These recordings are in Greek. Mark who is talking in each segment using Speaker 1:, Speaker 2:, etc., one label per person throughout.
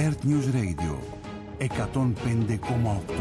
Speaker 1: Earth News Radio 105,8.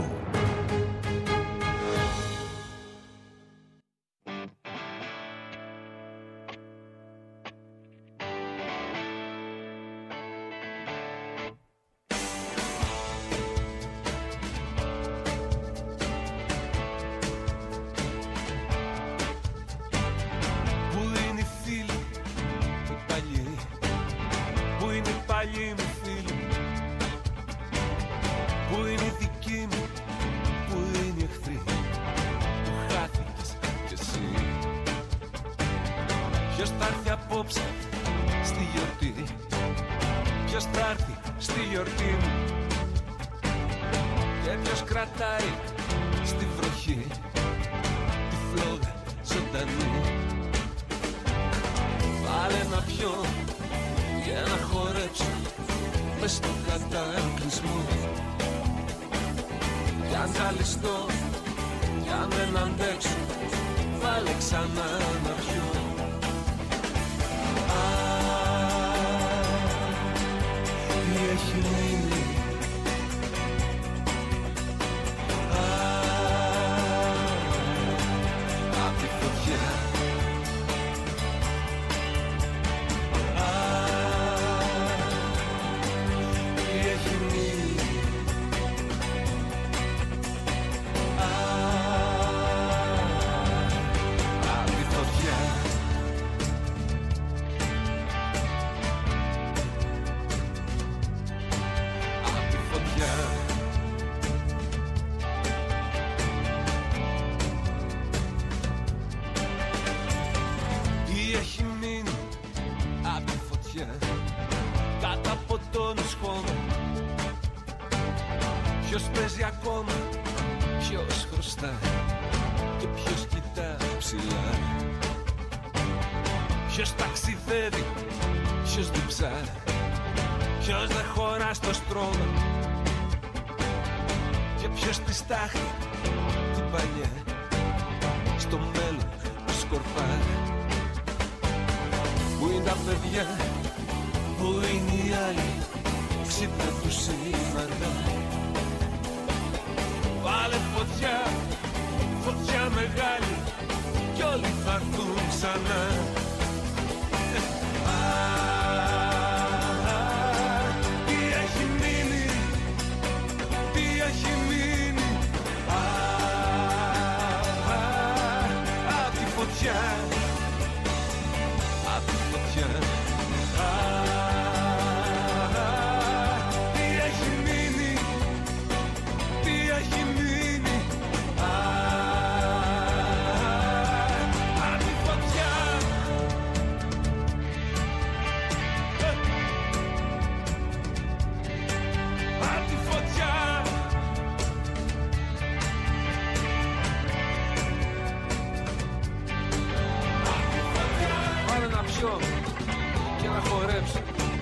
Speaker 2: Και να χορέψω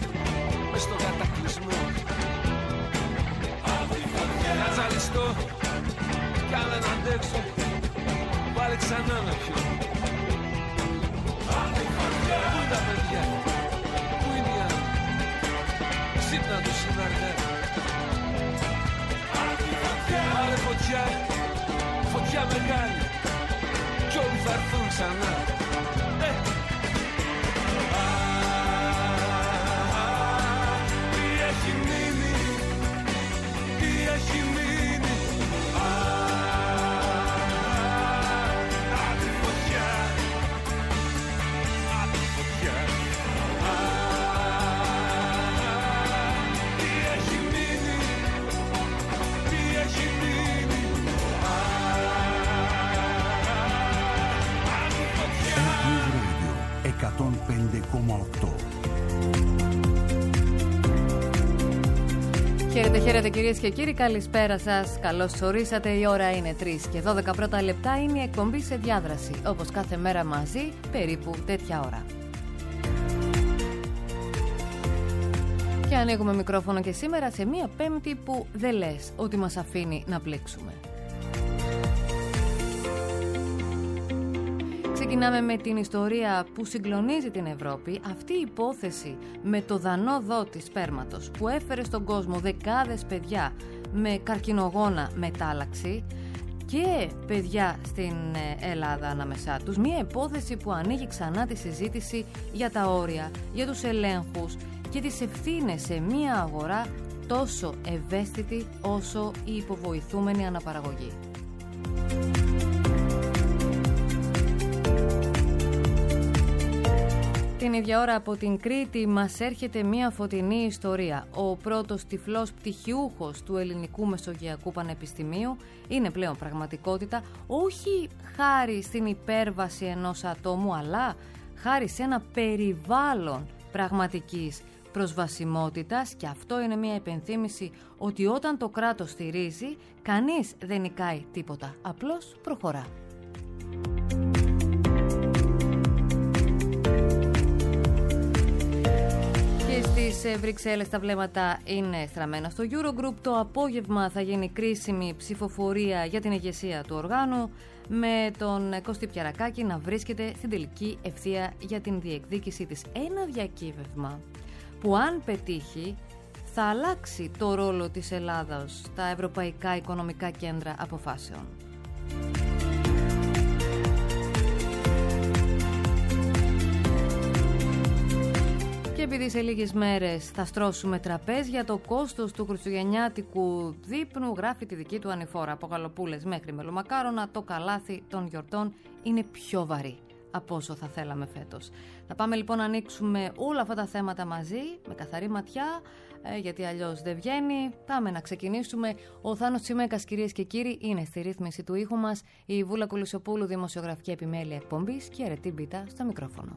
Speaker 2: μες στο κατακλυσμό. Να τζαλιστώ κι αν δεν αντέξω, βάλε ξανά να πιω. Πού είναι τα παιδιά, πού είναι οι άλλοι, ξύπνα τους συναργά. Βάλε φωτιά, φωτιά μεγάλη, κι όλοι θα έρθουν ξανά.
Speaker 3: Χαίρετε κυρίες και κύριοι, καλησπέρα σας. Καλώς ορίσατε, η ώρα είναι 3 και 12 πρώτα λεπτά, είναι η εκπομπή σε διάδραση. Όπως κάθε μέρα μαζί, περίπου τέτοια ώρα. Και ανοίγουμε μικρόφωνο και σήμερα σε μία Πέμπτη που δεν λες ότι μας αφήνει να πλήξουμε. Ξεκινάμε με την ιστορία που συγκλονίζει την Ευρώπη. Αυτή η υπόθεση με το δανό δότη σπέρματος που έφερε στον κόσμο δεκάδες παιδιά με καρκινογόνα μετάλλαξη και παιδιά στην Ελλάδα ανάμεσά τους. Μια υπόθεση που ανοίγει ξανά τη συζήτηση για τα όρια, για τους ελέγχους και τις ευθύνες σε μια αγορά τόσο ευαίσθητη όσο η υποβοηθούμενη αναπαραγωγή. Την ίδια ώρα από την Κρήτη μας έρχεται μια φωτεινή ιστορία. Ο πρώτος τυφλός πτυχιούχος του Ελληνικού Μεσογειακού Πανεπιστημίου είναι πλέον πραγματικότητα, όχι χάρη στην υπέρβαση ενός ατόμου, αλλά χάρη σε ένα περιβάλλον πραγματικής προσβασιμότητας, και αυτό είναι μια υπενθύμηση ότι όταν το κράτος στηρίζει, κανείς δεν νικάει τίποτα, απλώς προχωρά. Στις Βρυξέλλες τα βλέμματα είναι στραμμένα στο Eurogroup. Το απόγευμα θα γίνει κρίσιμη ψηφοφορία για την ηγεσία του οργάνου, με τον Κώστη Πιαρακάκη να βρίσκεται στην τελική ευθεία για την διεκδίκησή της. Ένα διακύβευμα που, αν πετύχει, θα αλλάξει το ρόλο της Ελλάδας στα ευρωπαϊκά οικονομικά κέντρα αποφάσεων. Και επειδή σε λίγες μέρες θα στρώσουμε τραπέζια, το κόστος του χριστουγεννιάτικου δείπνου, γράφει τη δική του ανηφόρα, από γαλοπούλες μέχρι μελομακάρονα, το καλάθι των γιορτών είναι πιο βαρύ από όσο θα θέλαμε φέτος. Θα πάμε λοιπόν να ανοίξουμε όλα αυτά τα θέματα μαζί, με καθαρή ματιά, γιατί αλλιώς δεν βγαίνει. Πάμε να ξεκινήσουμε. Ο Θάνος Τσιμέκας, κυρίες και κύριοι, είναι στη ρύθμιση του ήχου μας, η Βούλα Κουλουσοπούλου, δημοσιογραφική επιμέλεια εκπομπής, και Αρετή Μπίτα στο μικρόφωνο.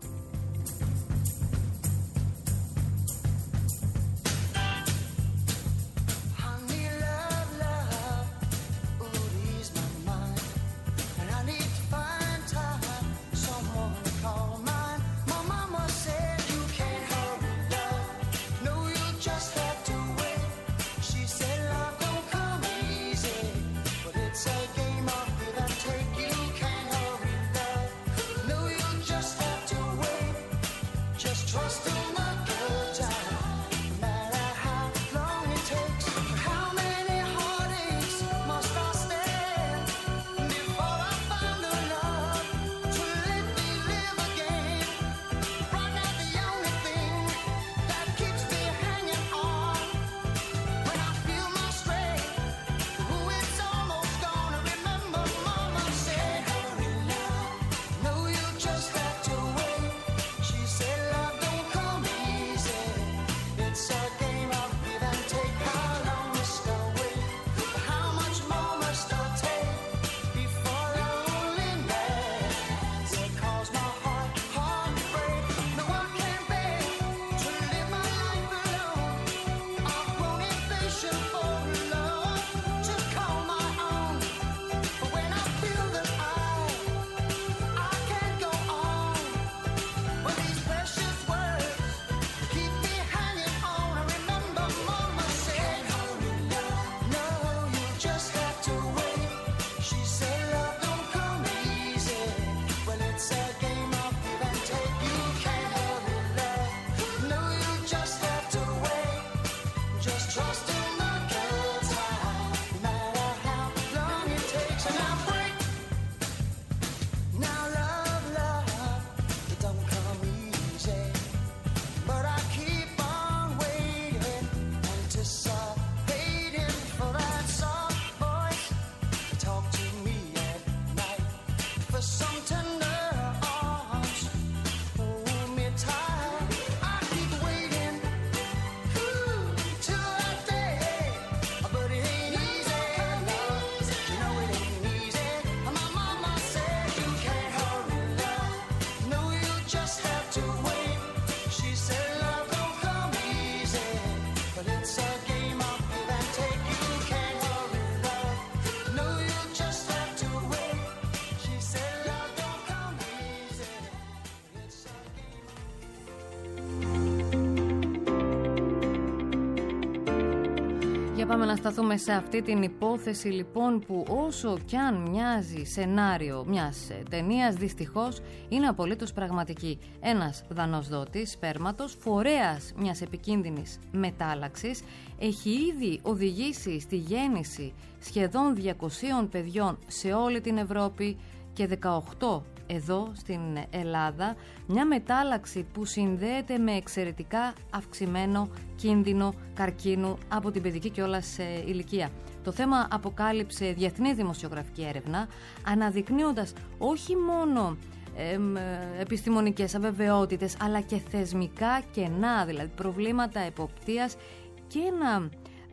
Speaker 3: Για πάμε να σταθούμε σε αυτή την υπόθεση λοιπόν, που όσο κι αν μοιάζει σενάριο μιας ταινίας, δυστυχώς είναι απολύτως πραγματική. Ένας Δανός δότης σπέρματος, φορέας μιας επικίνδυνης μετάλλαξης, έχει ήδη οδηγήσει στη γέννηση σχεδόν 200 παιδιών σε όλη την Ευρώπη και 18 εδώ στην Ελλάδα, μια μετάλλαξη που συνδέεται με εξαιρετικά αυξημένο κίνδυνο καρκίνου από την παιδική κιόλας ηλικία. Το θέμα αποκάλυψε διεθνή δημοσιογραφική έρευνα, αναδεικνύοντας όχι μόνο επιστημονικές αβεβαιότητες, αλλά και θεσμικά κενά, δηλαδή προβλήματα εποπτείας και ένα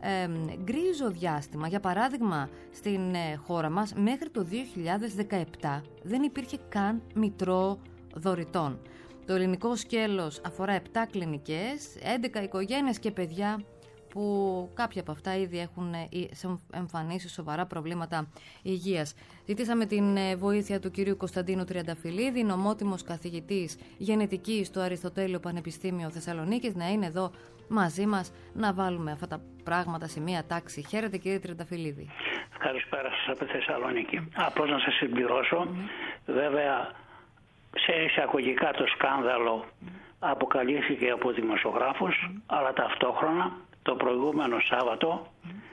Speaker 3: γκρίζο διάστημα. Για παράδειγμα, στην χώρα μας μέχρι το 2017 δεν υπήρχε καν μητρό δωρητών. Το ελληνικό σκέλος αφορά 7 κλινικές, 11 οικογένειες και παιδιά, που κάποια από αυτά ήδη έχουν εμφανίσει σοβαρά προβλήματα υγείας. Ζητήσαμε την βοήθεια του κυρίου Κωνσταντίνου Τριανταφυλλίδη, νομότιμος καθηγητής γενετικής στο Αριστοτέλειο Πανεπιστήμιο Θεσσαλονίκης, να είναι εδώ μαζί μας να βάλουμε αυτά τα πράγματα σε μία τάξη. Χαίρετε κύριε Τριανταφυλλίδη.
Speaker 1: Καλησπέρα σας από τη Θεσσαλονίκη. Απλώς να σας συμπληρώσω, βέβαια σε εισαγωγικά το σκάνδαλο αποκαλύφθηκε από δημοσιογράφους, αλλά ταυτόχρονα το προηγούμενο Σάββατο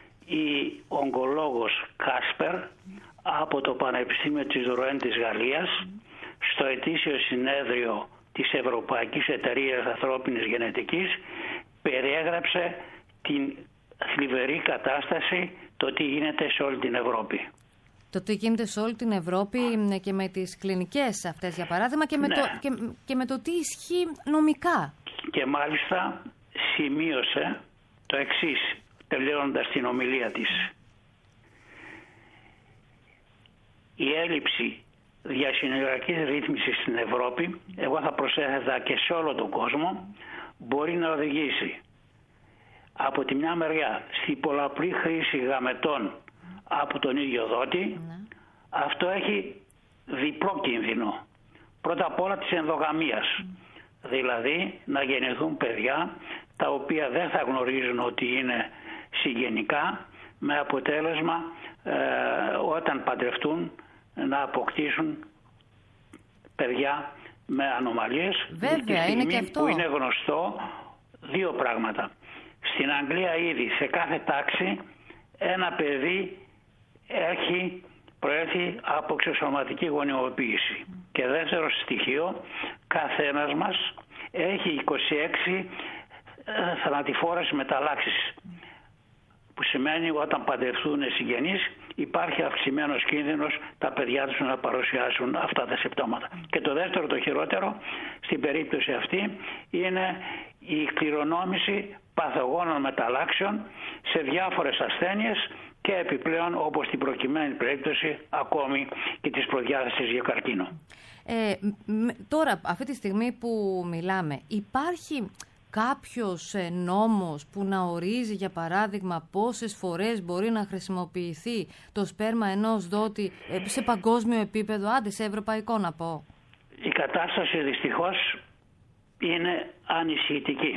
Speaker 1: η ογκολόγος Κάσπερ από το Πανεπιστήμιο της Ρουέν της Γαλλίας στο ετήσιο συνέδριο της Ευρωπαϊκής Εταιρείας Ανθρώπινης Γενετικής περιέγραψε την θλιβερή κατάσταση, το τι γίνεται σε όλη την Ευρώπη.
Speaker 3: Το τι γίνεται σε όλη την Ευρώπη και με τις κλινικές αυτές για παράδειγμα και με το τι ισχύει νομικά. Και
Speaker 1: μάλιστα σημείωσε το εξής, τελειώνοντας την ομιλία της. Η έλλειψη διασυνοριακής ρύθμισης στην Ευρώπη, εγώ θα προσέθετα και σε όλο τον κόσμο, μπορεί να οδηγήσει από τη μια μεριά στη πολλαπλή χρήση γαμετών από τον ίδιο δότη. Αυτό έχει διπλό κίνδυνο. Πρώτα απ' όλα της ενδογαμίας, δηλαδή να γεννηθούν παιδιά τα οποία δεν θα γνωρίζουν ότι είναι συγγενικά, με αποτέλεσμα όταν παντρευτούν να αποκτήσουν παιδιά με ανομαλίες.
Speaker 3: Βέβαια, είναι και αυτό.
Speaker 1: Που είναι γνωστό δύο πράγματα. Στην Αγγλία ήδη σε κάθε τάξη ένα παιδί έχει προέρθει από εξωσωματική γονιμοποίηση. Και δεύτερο στοιχείο, καθένας μας έχει 26 θανατηφόρες μεταλλάξεις, που σημαίνει όταν παντρευτούν συγγενείς υπάρχει αυξημένος κίνδυνος τα παιδιά τους να παρουσιάσουν αυτά τα συμπτώματα. Και το δεύτερο, το χειρότερο στην περίπτωση αυτή, είναι η κληρονόμηση παθογόνων μεταλλάξεων σε διάφορες ασθένειες και επιπλέον, όπως στην προκειμένη περίπτωση, ακόμη και της προδιάθεσης για καρκίνο.
Speaker 3: Τώρα, αυτή τη στιγμή που μιλάμε, υπάρχει κάποιος νόμος που να ορίζει, για παράδειγμα, πόσες φορές μπορεί να χρησιμοποιηθεί το σπέρμα ενός δότη σε παγκόσμιο επίπεδο, άντε σε ευρωπαϊκό να πω?
Speaker 1: Η κατάσταση δυστυχώς είναι ανησυχητική.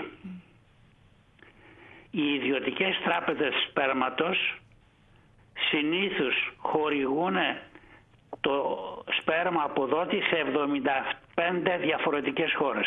Speaker 1: Οι ιδιωτικές τράπεζες σπέρματος συνήθως χορηγούν το σπέρμα από δότη σε 75 διαφορετικές χώρες.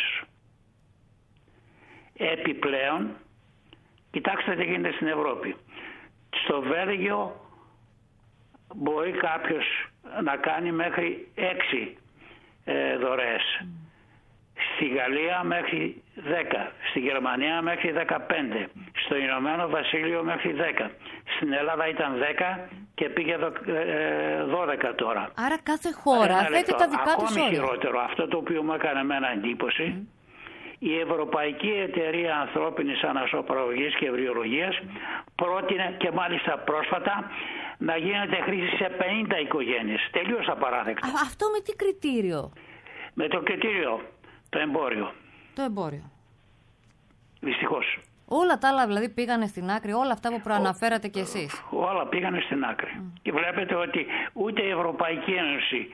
Speaker 1: Επιπλέον, κοιτάξτε τι γίνεται στην Ευρώπη. Στο Βέλγιο μπορεί κάποιος να κάνει μέχρι 6 δωρεές. Στη Γαλλία μέχρι 10. Στη Γερμανία μέχρι 15. Στο Ηνωμένο Βασίλειο μέχρι 10. Στην Ελλάδα ήταν 10 και πήγε 12 τώρα.
Speaker 3: Άρα κάθε χώρα θέτει τα δικά της όρια.
Speaker 1: Ακόμη χειρότερο, αυτό το οποίο μου έκανε εμένα εντύπωση, η Ευρωπαϊκή Εταιρεία Ανθρώπινης Ανασωπαραγωγής και Εμβριολογίας πρότεινε, και μάλιστα πρόσφατα, να γίνεται χρήση σε 50 οικογένειες. Τελείως απαράδεκτο.
Speaker 3: Αυτό με τι κριτήριο?
Speaker 1: Με το κριτήριο, το εμπόριο.
Speaker 3: Το εμπόριο.
Speaker 1: Δυστυχώς.
Speaker 3: Όλα τα άλλα δηλαδή πήγανε στην άκρη, όλα αυτά που προαναφέρατε κι εσείς.
Speaker 1: Όλα πήγανε στην άκρη. Και βλέπετε ότι ούτε η Ευρωπαϊκή Ένωση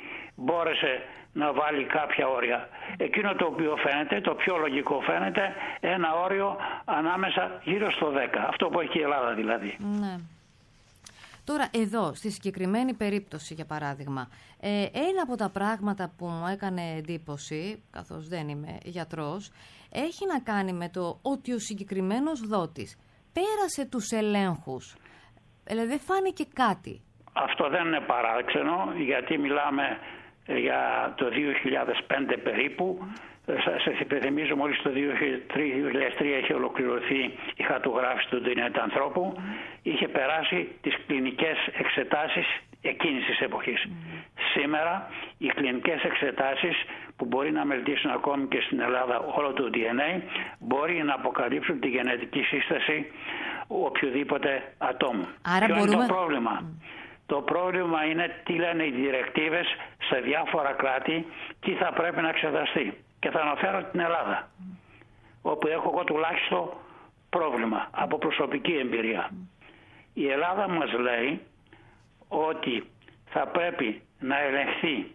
Speaker 1: μπόρεσε να βάλει κάποια όρια. Εκείνο το οποίο φαίνεται, το πιο λογικό φαίνεται, ένα όριο ανάμεσα γύρω στο 10. Αυτό που έχει η Ελλάδα δηλαδή.
Speaker 3: Ναι. Τώρα εδώ, στη συγκεκριμένη περίπτωση για παράδειγμα, ένα από τα πράγματα που μου έκανε εντύπωση, καθώς δεν είμαι γιατρός, έχει να κάνει με το ότι ο συγκεκριμένος δότης πέρασε τους ελέγχους. Δηλαδή δεν φάνηκε κάτι.
Speaker 1: Αυτό δεν είναι παράξενο, γιατί μιλάμε για το 2005 περίπου. Σας υπενθυμίζω, μόλις το 2003 είχε ολοκληρωθεί η χαρτογράφηση του DNA ανθρώπου. Είχε περάσει τις κλινικές εξετάσεις εκείνης της εποχής. Σήμερα οι κλινικές εξετάσεις που μπορεί να μελετήσουν ακόμη και στην Ελλάδα όλο το DNA μπορεί να αποκαλύψουν τη γενετική σύσταση οποιοδήποτε ατόμου.
Speaker 3: Άρα
Speaker 1: Ποιο
Speaker 3: μπορούμε...
Speaker 1: είναι το πρόβλημα? Το πρόβλημα είναι τι λένε οι διρεκτίβες σε διάφορα κράτη, τι θα πρέπει να εξεταστεί. Και θα αναφέρω την Ελλάδα, όπου έχω εγώ τουλάχιστον πρόβλημα από προσωπική εμπειρία. Η Ελλάδα μας λέει ότι θα πρέπει να ελεγχθεί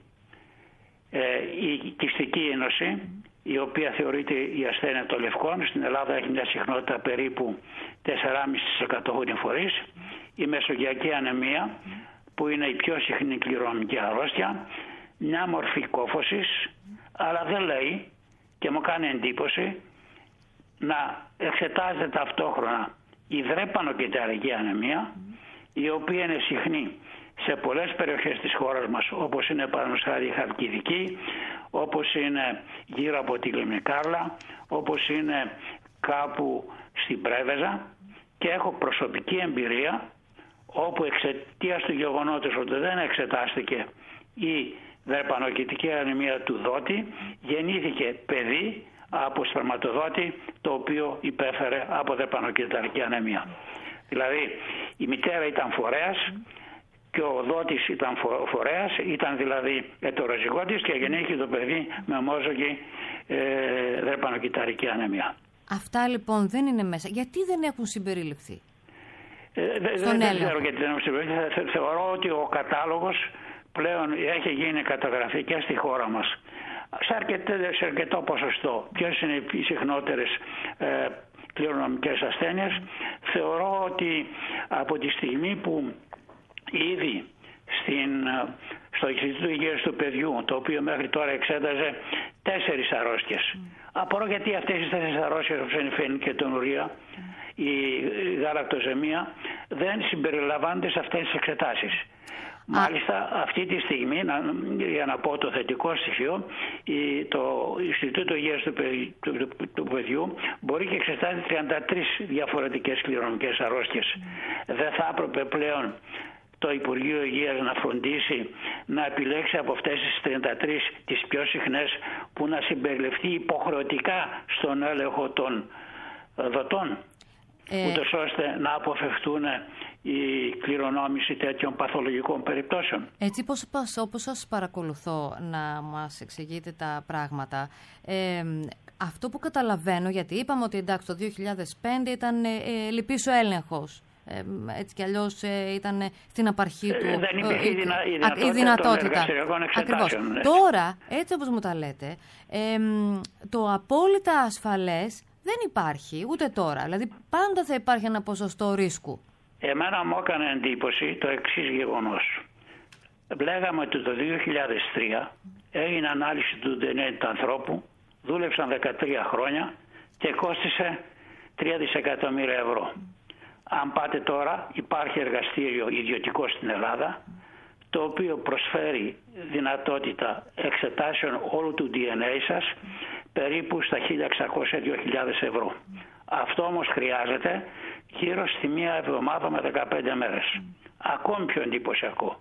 Speaker 1: η κυστική ένωση, η οποία θεωρείται η ασθένεια των λευκών. Στην Ελλάδα έχει μια συχνότητα περίπου 4,5% γονιοφορείς. Η μεσογειακή ανεμία, που είναι η πιο συχνή κληρονομική αρρώστια, μια μορφή κόφωσης, αλλά δεν λέει, και μου κάνει εντύπωση, να εξετάζεται ταυτόχρονα η δρέπανο-κυταρική ανεμία, η οποία είναι συχνή σε πολλές περιοχές της χώρας μας, όπως είναι παραδείγματος χάρη η Χαλκιδική, όπως είναι γύρω από τη Λιμνικάρλα, όπως είναι κάπου στην Πρέβεζα, και έχω προσωπική εμπειρία όπου εξαιτίας του γεγονότος ότι δεν εξετάστηκε η δρεπανοκυτική ανεμία του δότη, γεννήθηκε παιδί από σπερματοδότη το οποίο υπέφερε από δρεπανοκυταρική ανεμία. Δηλαδή η μητέρα ήταν φορέας και ο δότης ήταν φορέας, ήταν δηλαδή ετεροζυγότης και γεννήθηκε το παιδί με ομόζωγη δρεπανοκυταρική ανεμία.
Speaker 3: Αυτά λοιπόν δεν είναι μέσα. Γιατί δεν έχουν συμπεριληφθεί?
Speaker 1: Δεν ξέρω γιατί δεν έχουν συμπεριληφθεί. Θεωρώ ότι ο κατάλογος πλέον έχει γίνει καταγραφή και στη χώρα μας σε αρκετό ποσοστό. Ποιες είναι οι συχνότερες κληρονομικές ασθένειες? Θεωρώ ότι από τη στιγμή που ήδη στο Ινστιτούτο Υγείας του Παιδιού, το οποίο μέχρι τώρα εξέταζε 4 αρρώστιες. Απορώ γιατί αυτές οι 4 αρρώστιες, όπως είναι η φαινικετονουρία, η γαλακτοζεμία, δεν συμπεριλαμβάνονται σε αυτές τις εξετάσεις. Μάλιστα αυτή τη στιγμή, για να πω το θετικό στοιχείο, το Ινστιτούτο Υγείας του Παιδιού μπορεί και εξετάζει 33 διαφορετικές κληρονομικές αρρώστιες. Δεν θα έπρεπε πλέον το Υπουργείο Υγείας να φροντίσει να επιλέξει από αυτές τις 33 τις πιο συχνές, που να συμπεριληφθεί υποχρεωτικά στον έλεγχο των δοτών, ούτως ώστε να αποφευθούν η κληρονόμηση τέτοιων παθολογικών περιπτώσεων.
Speaker 3: Έτσι όπως σας παρακολουθώ να μας εξηγείτε τα πράγματα, αυτό που καταλαβαίνω, γιατί είπαμε ότι εντάξει το 2005 ήταν λυπής ο έλεγχος, έτσι κι αλλιώς ήταν στην απαρχή του
Speaker 1: δεν υπήρχε η δυνατότητα των εργασιακών εξετάσεων.
Speaker 3: Ναι. Τώρα, έτσι όπως μου τα λέτε, το απόλυτα ασφαλές δεν υπάρχει ούτε τώρα. Δηλαδή πάντα θα υπάρχει ένα ποσοστό ρίσκου.
Speaker 1: Εμένα μου έκανε εντύπωση το εξής γεγονός. Λέγαμε ότι το 2003 έγινε ανάλυση του DNA του ανθρώπου, δούλεψαν 13 χρόνια και κόστισε 3 δισεκατομμύρια ευρώ. Αν πάτε τώρα, υπάρχει εργαστήριο ιδιωτικό στην Ελλάδα, το οποίο προσφέρει δυνατότητα εξετάσεων όλου του DNA σας περίπου στα 1.600-2.000 ευρώ. Αυτό όμως χρειάζεται γύρω στη μία εβδομάδα με 15 μέρες. Ακόμη πιο εντυπωσιακό.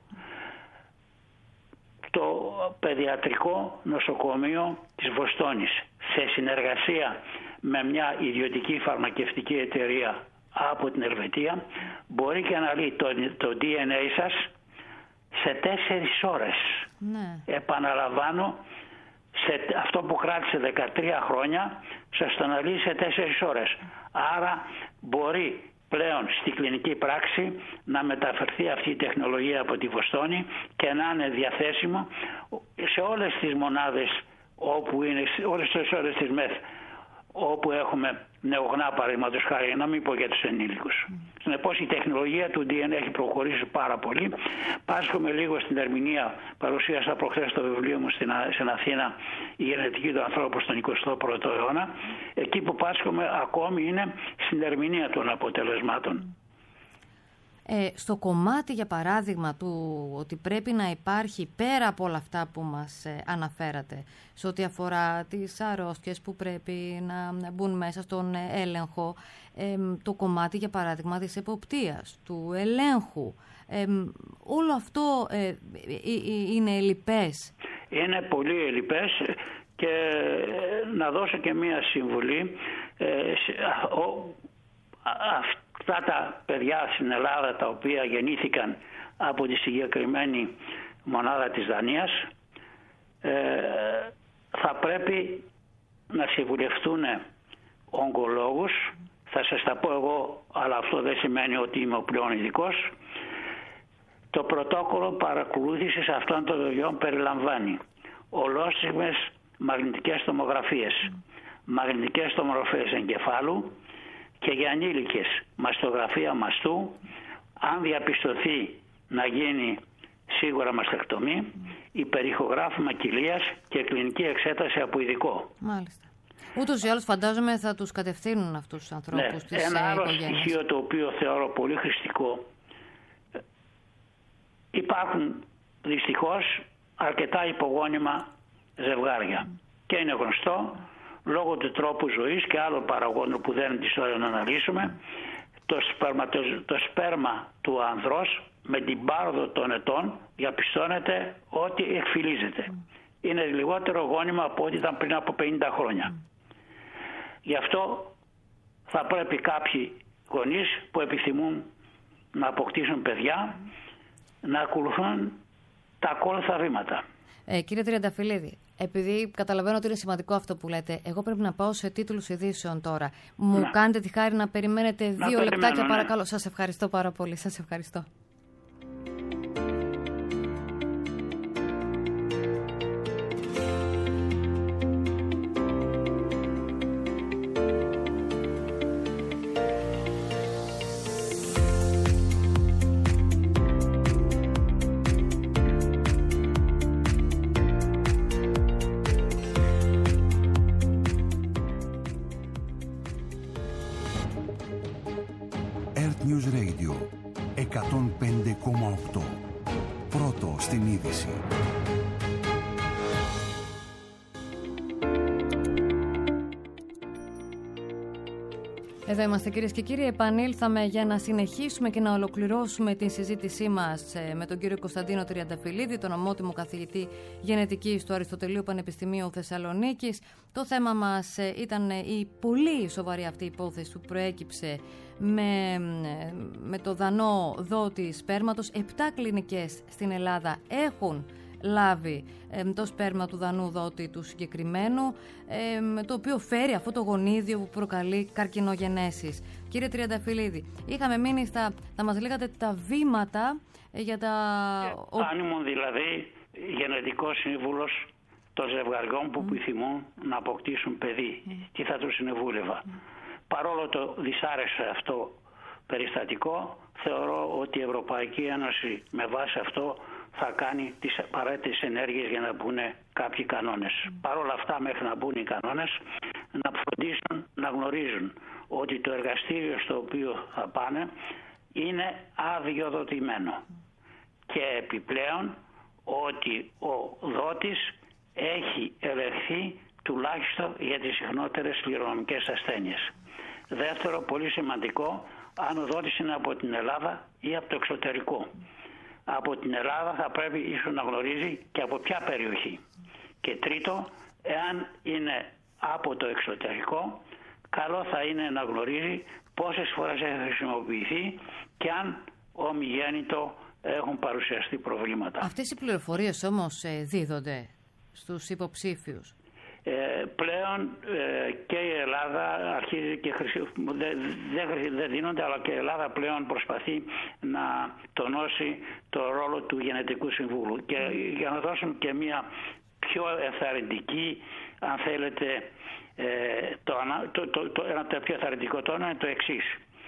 Speaker 1: Το παιδιατρικό νοσοκομείο της Βοστόνης, σε συνεργασία με μια ιδιωτική φαρμακευτική εταιρεία από την Ελβετία, μπορεί και να λέει το DNA σας σε 4 ώρες.
Speaker 3: Ναι.
Speaker 1: Επαναλαμβάνω, αυτό που κράτησε 13 χρόνια σας το αναλύει σε 4 ώρες. Άρα μπορεί πλέον στη κλινική πράξη να μεταφερθεί αυτή η τεχνολογία από τη Βοστόνη και να είναι διαθέσιμο σε όλες τις μονάδες όπου είναι, όλες τις ώρες της ΜΕΘ όπου έχουμε νεογνά, παραδείγματος χάρη, να μην πω για τους ενήλικους. Συνεπώς η τεχνολογία του DNA έχει προχωρήσει πάρα πολύ. Πάσχομαι λίγο στην ερμηνεία, παρουσίασα προχθές το βιβλίο μου στην Αθήνα, η γενετική του ανθρώπου στον 21ο αιώνα. Εκεί που πάσχομαι ακόμη είναι στην ερμηνεία των αποτελεσμάτων.
Speaker 3: Στο κομμάτι, για παράδειγμα, του ότι πρέπει να υπάρχει, πέρα από όλα αυτά που μας αναφέρατε, σε ό,τι αφορά τις αρρώστιες που πρέπει να μπουν μέσα στον έλεγχο, το κομμάτι, για παράδειγμα, της εποπτείας, του ελέγχου, όλο αυτό είναι ελλειπές. Είναι πολύ ελλειπές και να δώσω και μία συμβουλή. Αυτά τα παιδιά στην Ελλάδα τα οποία γεννήθηκαν από τη συγκεκριμένη μονάδα της Δανίας θα πρέπει να συμβουλευτούν ογκολόγους. Θα σας τα πω εγώ, αλλά αυτό δεν σημαίνει ότι είμαι ο πλέον ειδικός. Το πρωτόκολλο παρακολούθησης αυτών των παιδιών περιλαμβάνει ολόσημες μαγνητικές τομογραφίες, μαγνητικές τομογραφίες εγκεφάλου και για ανήλικες μαστογραφία μαστού, αν διαπιστωθεί να γίνει σίγουρα μαστεκτομή, υπερηχογράφημα κοιλίας και κλινική εξέταση από ειδικό. Μάλιστα. Ούτως ή άλλως φαντάζομαι θα τους κατευθύνουν αυτούς τους ανθρώπους της
Speaker 1: ένα άλλο
Speaker 3: οικογένειας.
Speaker 1: στοιχείο το οποίο θεωρώ πολύ χρηστικό. Υπάρχουν δυστυχώς αρκετά υπογόνιμα ζευγάρια και είναι γνωστό λόγω του τρόπου ζωής και άλλων παραγόντων που δεν είναι τη ώρα να αναλύσουμε, το σπέρμα του ανδρός με την πάροδο των ετών διαπιστώνεται ότι εκφυλίζεται. Είναι λιγότερο γόνιμα από ό,τι ήταν πριν από 50 χρόνια. Γι' αυτό θα πρέπει κάποιοι γονείς που επιθυμούν να αποκτήσουν παιδιά να ακολουθούν τα ακόλουθα βήματα.
Speaker 3: Κύριε Τριανταφυλλίδη, επειδή καταλαβαίνω ότι είναι σημαντικό αυτό που λέτε, εγώ πρέπει να πάω σε τίτλους ειδήσεων τώρα. Μου κάνετε τη χάρη να περιμένετε 2 λεπτάκια, παρακαλώ. Σας ευχαριστώ πάρα πολύ. Σας ευχαριστώ.
Speaker 4: News Radio 105,8. Πρώτο στην είδηση.
Speaker 3: Εδώ είμαστε, κυρίες και κύριοι. Επανήλθαμε για να συνεχίσουμε και να ολοκληρώσουμε την συζήτησή μας με τον κύριο Κωνσταντίνο Τριανταφυλλίδη, τον ομότιμο καθηγητή γενετικής του Αριστοτελείου Πανεπιστημίου Θεσσαλονίκης. Το θέμα μας ήταν η πολύ σοβαρή αυτή υπόθεση που προέκυψε με το δανό δότη σπέρματος. 7 κλινικές στην Ελλάδα έχουν λάβει το σπέρμα του δανού δότη του συγκεκριμένου, το οποίο φέρει αυτό το γονίδιο που προκαλεί καρκινογενέσεις. Κύριε Τριανταφυλλίδη, είχαμε μείνει θα μας λέγατε τα βήματα για τα...
Speaker 1: Αν ήμουν δηλαδή γενετικός σύμβουλος των ζευγαριών που επιθυμούν να αποκτήσουν παιδί, τι θα τους συμβούλευα. Παρόλο το δυσάρεστο αυτό περιστατικό, θεωρώ ότι η Ευρωπαϊκή Ένωση με βάση αυτό θα κάνει τις απαραίτητες ενέργειες για να μπουν κάποιοι κανόνες. Παρ' όλα αυτά, μέχρι να μπουν οι κανόνες, να φροντίσουν να γνωρίζουν ότι το εργαστήριο στο οποίο θα πάνε είναι αδειοδοτημένο. Και επιπλέον ότι ο δότης έχει ελεγχθεί τουλάχιστον για τις συχνότερες κληρονομικές ασθένειες. Δεύτερο, πολύ σημαντικό, αν ο δότης είναι από την Ελλάδα ή από το εξωτερικό. Από την Ελλάδα θα πρέπει ίσως να γνωρίζει και από ποια περιοχή. Και τρίτο, εάν είναι από το εξωτερικό, καλό θα είναι να γνωρίζει πόσες φορές έχει χρησιμοποιηθεί και αν ομιγέννητο έχουν παρουσιαστεί προβλήματα.
Speaker 3: Αυτές οι πληροφορίες όμως δίδονται στους υποψήφιους?
Speaker 1: Πλέον και η Ελλάδα αρχίζει και δεν δίνονται, αλλά και η Ελλάδα πλέον προσπαθεί να τονώσει το ρόλο του Γενετικού Συμβούλου. Και για να δώσουμε και μια πιο ευθαρρυντική, αν θέλετε, ένα πιο ευθαρρυντικό τόνο είναι το εξής.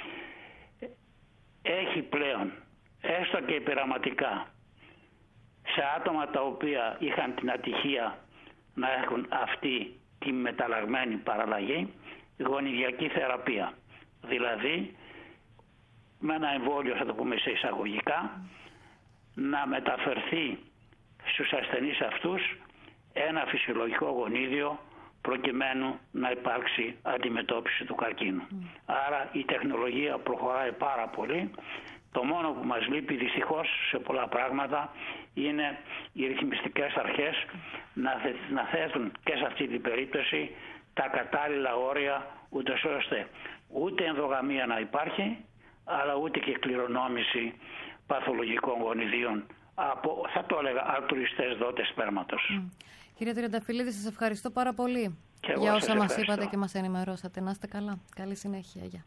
Speaker 1: Έχει πλέον, έστω και πειραματικά, σε άτομα τα οποία είχαν την ατυχία να έχουν αυτή τη μεταλλαγμένη παραλλαγή, γονιδιακή θεραπεία. Δηλαδή, με ένα εμβόλιο, θα το πούμε σε εισαγωγικά, να μεταφερθεί στους ασθενείς αυτούς ένα φυσιολογικό γονίδιο προκειμένου να υπάρξει αντιμετώπιση του καρκίνου. Άρα η τεχνολογία προχωράει πάρα πολύ. Το μόνο που μας λείπει δυστυχώς σε πολλά πράγματα είναι οι ρυθμιστικές αρχές να θέτουν και σε αυτή την περίπτωση τα κατάλληλα όρια, ούτως ώστε ούτε ενδογαμία να υπάρχει, αλλά ούτε και κληρονόμηση παθολογικών γονιδίων από, θα το έλεγα, αλτρουιστές δότες σπέρματος.
Speaker 3: Κύριε Τριανταφυλλίδη, σας ευχαριστώ πάρα πολύ για όσα μας είπατε και μας ενημερώσατε. Να είστε καλά. Καλή συνέχεια. Γεια.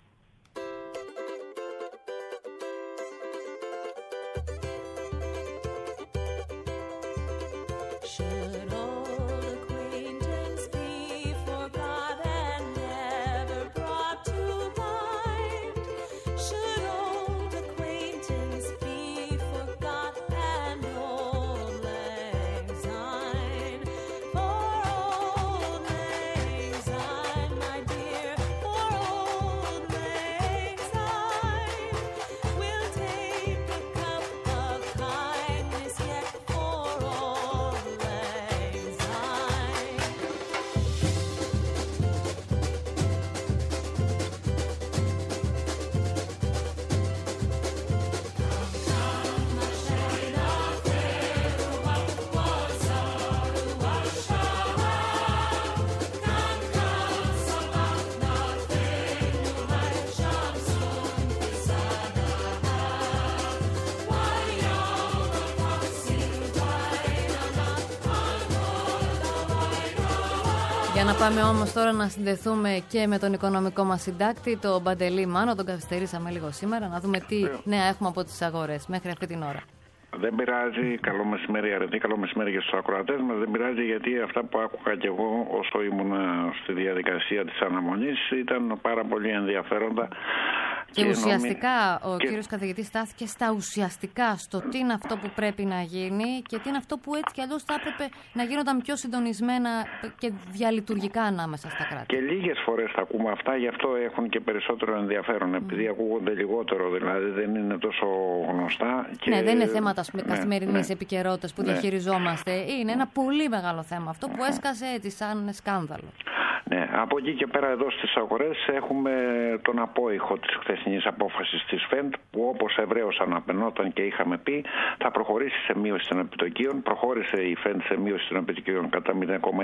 Speaker 3: Για να πάμε όμως τώρα να συνδεθούμε και με τον οικονομικό μας συντάκτη, τον Παντελή Μάνο, τον καθυστερήσαμε λίγο σήμερα, να δούμε τι νέα έχουμε από τις αγορές μέχρι αυτή την ώρα.
Speaker 5: Δεν πειράζει, καλό μεσημέρι αρετή, καλό μεσημέρι και στους ακροατές μας. Δεν πειράζει, γιατί αυτά που άκουγα και εγώ όσο ήμουν στη διαδικασία της αναμονής ήταν πάρα πολύ ενδιαφέροντα.
Speaker 3: Και ουσιαστικά ο κύριος καθηγητής στάθηκε στα ουσιαστικά, στο τι είναι αυτό που πρέπει να γίνει και τι είναι αυτό που έτσι κι αλλιώς θα έπρεπε να γίνονταν πιο συντονισμένα και διαλειτουργικά ανάμεσα στα κράτη. Και
Speaker 5: λίγες φορές θα ακούμε αυτά, γι' αυτό έχουν και περισσότερο ενδιαφέρον, επειδή ακούγονται λιγότερο, δηλαδή δεν είναι τόσο γνωστά. Και... Ναι,
Speaker 3: δεν είναι θέματα καθημερινής επικαιρότητας που διαχειριζόμαστε. Είναι ένα πολύ μεγάλο θέμα αυτό που έσκασε έτσι σαν σκάνδαλο.
Speaker 5: Ναι, από εκεί και πέρα εδώ στις αγορές έχουμε τον απόϊχο της χθεσινής απόφασης της ΦΕΔ, που όπως ευρέως αναπαινόταν και είχαμε πει θα προχωρήσει σε μείωση των επιτοκίων. Προχώρησε η ΦΕΔ σε μείωση των επιτοκίων κατά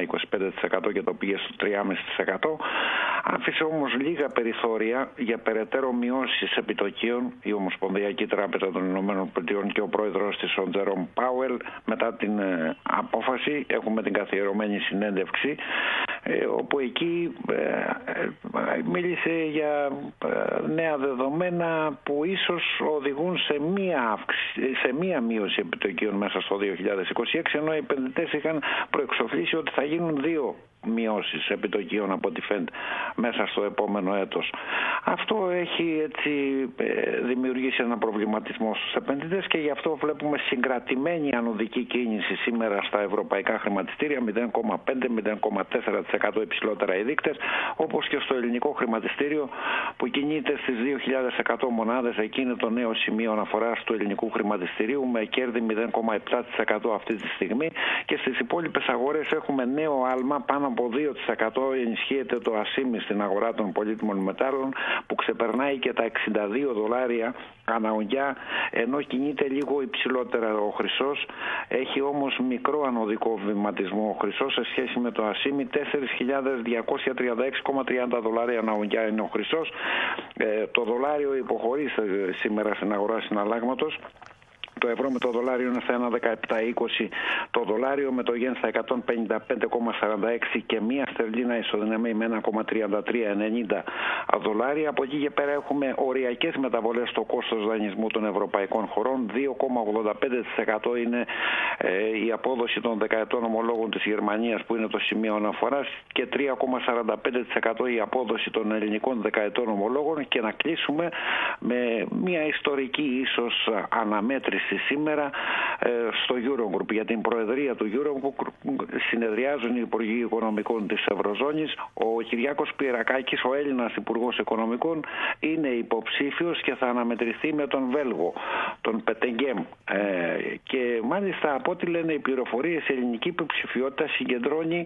Speaker 5: 0,25% και το πήγε στο 3,5%. Άφησε όμως λίγα περιθώρια για περαιτέρω μειώσεις επιτοκίων η Ομοσπονδιακή Τράπεζα των ΗΠΑ και ο πρόεδρος της, ο Τζερόμ Πάουελ. Μετά την απόφαση έχουμε την καθιερωμένη συνέντευξη, όπου εκεί μίλησε για νέα δεδομένα που ίσως οδηγούν σε μία μείωση επιτοκίων μέσα στο 2026, ενώ οι επενδυτές είχαν προεξοφλήσει ότι θα γίνουν δύο μειώσεις επιτοκίων από τη ΦΕΔ μέσα στο επόμενο έτος. Αυτό έχει έτσι δημιουργήσει ένα προβληματισμό στους επενδυτές και γι' αυτό βλέπουμε συγκρατημένη ανωδική κίνηση σήμερα στα ευρωπαϊκά χρηματιστήρια, 0,5-0,4% υψηλότερα οι δείκτες, όπως και στο ελληνικό χρηματιστήριο που κινείται στις 2.100 μονάδες. Εκεί είναι το νέο σημείο αναφοράς του ελληνικού χρηματιστηρίου με κέρδη 0,7% αυτή τη στιγμή, και στις υπόλοιπες αγορές έχουμε νέο άλμα πάνω από 2%. Ενισχύεται το ασίμι στην αγορά των πολύτιμων μετάλλων που ξεπερνάει και τα $62 αναογιά, ενώ κινείται λίγο υψηλότερα ο χρυσός. Έχει όμως μικρό ανωδικό βηματισμό ο χρυσός σε σχέση με το ασίμι. $4.236,30 αναογιά είναι ο χρυσός. Το δολάριο υποχωρεί σήμερα στην αγορά συναλλάγματος. Το το ευρώ με το δολάριο είναι στα 1,1720 το δολάριο, με το γεν στα 155,46 και μία στερλίνα ισοδυναμεί με 1,3390 δολάρια. Από εκεί και πέρα έχουμε οριακές μεταβολές στο κόστος δανεισμού των ευρωπαϊκών χωρών. 2,85% είναι η απόδοση των δεκαετών ομολόγων της Γερμανίας, που είναι το σημείο αναφοράς, και 3,45% η απόδοση των ελληνικών δεκαετών ομολόγων. Και να κλείσουμε με μια ιστορική ίσως αναμέτρηση σήμερα στο Eurogroup. Για την προεδρία του Eurogroup συνεδριάζουν οι Υπουργοί Οικονομικών της Ευρωζώνης. Ο Κυριάκος Πυρακάκης, ο Έλληνας Υπουργός Οικονομικών, είναι υποψήφιος και θα αναμετρηθεί με τον Βέλγο, τον Πετεγκέμ. Και μάλιστα, από ό,τι λένε οι πληροφορίες, η ελληνική υποψηφιότητα συγκεντρώνει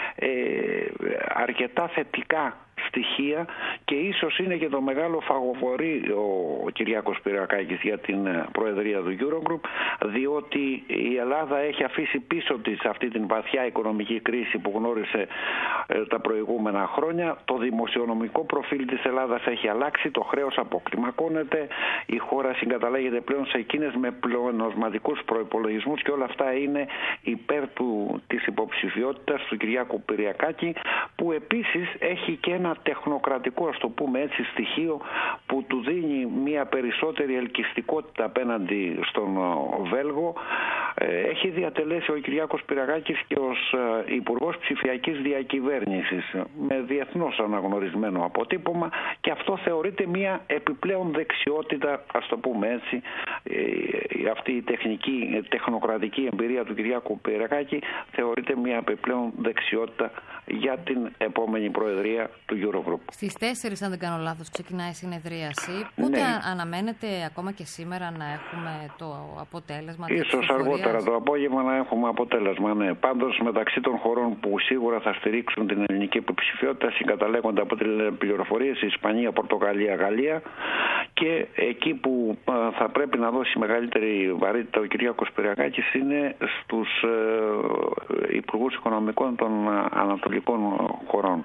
Speaker 5: αρκετά θετικά στοιχεία και ίσως είναι και το μεγάλο φαγωφορεί ο Κυριάκος Πυρακάκης για την προεδρία του Eurogroup, διότι η Ελλάδα έχει αφήσει πίσω της αυτή την βαθιά οικονομική κρίση που γνώρισε τα προηγούμενα χρόνια. Το δημοσιονομικό προφίλ της Ελλάδας έχει αλλάξει, το χρέος αποκλιμακώνεται, η χώρα συγκαταλέγεται πλέον σε εκείνες με πλεονασματικούς προϋπολογισμούς, και όλα αυτά είναι υπέρ της υποψηφιότητας του Κυριάκου Πυρακάκη, που επίσης έχει και ένα τεχνοκρατικό, ας το πούμε έτσι, στοιχείο που του δίνει μια περισσότερη ελκυστικότητα απέναντι στον Βέλγο. Έχει διατελέσει ο Κυριάκος Πυρακάκης και ως Υπουργός Ψηφιακής Διακυβέρνησης με διεθνώς αναγνωρισμένο αποτύπωμα, και αυτό θεωρείται μια επιπλέον δεξιότητα, ας το πούμε έτσι. Αυτή η τεχνοκρατική εμπειρία του Κυριάκου Πυρακάκη θεωρείται μια επιπλέον δεξιότητα για την επόμενη προεδρία του Eurogroup.
Speaker 3: Στις 4, αν δεν κάνω λάθος, ξεκινάει η συνεδρίαση. Πότε αναμένεται ακόμα και σήμερα να έχουμε το αποτέλεσμα?
Speaker 5: Ίσως αργότερα το απόγευμα να έχουμε αποτέλεσμα, ναι. Πάντως, μεταξύ των χωρών που σίγουρα θα στηρίξουν την ελληνική υποψηφιότητα συγκαταλέγονται από τις πληροφορίες η Ισπανία, Πορτογαλία, Γαλλία, και εκεί που θα πρέπει να δώσει μεγαλύτερη βαρύτητα ο Κυριάκος Πυρακάκης είναι στους υπουργούς οικονομικών των ανατολικών χωρών.